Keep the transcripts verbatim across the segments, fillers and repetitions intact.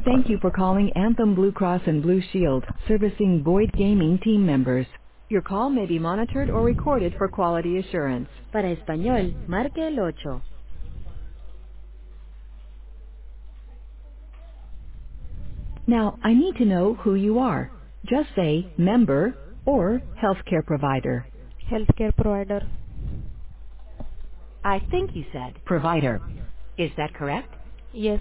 Thank you for calling Anthem Blue Cross and Blue Shield, servicing Boyd Gaming team members. Your call may be monitored or recorded for quality assurance. Para español, marque el ocho. Now, I need to know who you are. Just say member or healthcare provider. Healthcare provider. I think you said provider. Is that correct? Yes.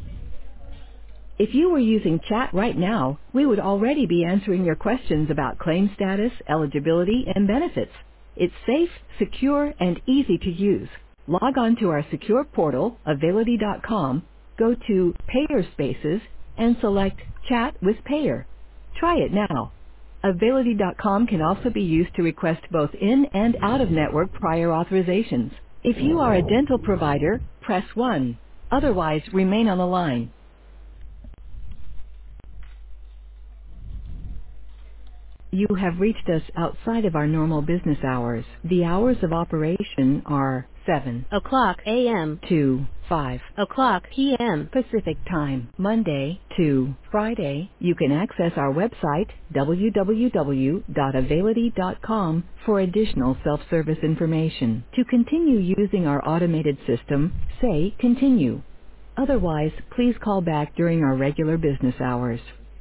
If you were using chat right now, we would already be answering your questions about claim status, eligibility, and benefits. It's safe, secure, and easy to use. Log on to our secure portal, Availity dot com, go to Payer Spaces, and select Chat with Payer. Try it now. Availity dot com can also be used to request both in and out-of-network prior authorizations. If you are a dental provider, press one. Otherwise, remain on the line. You have reached us outside of our normal business hours. The hours of operation are seven o'clock a m to five o'clock p m Pacific Time, Monday to Friday. You can access our website, w w w dot availity dot com, for additional self-service information. To continue using our automated system, say continue. Otherwise, please call back during our regular business hours.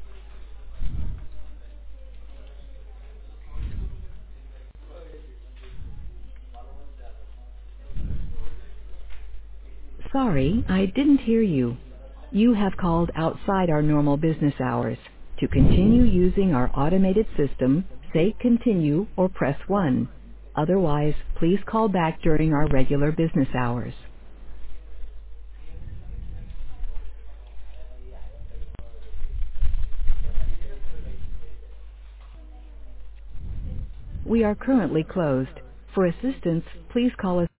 Sorry, I didn't hear you. You have called outside our normal business hours. To continue using our automated system, say continue or press one. Otherwise, please call back during our regular business hours. We are currently closed. For assistance, please call us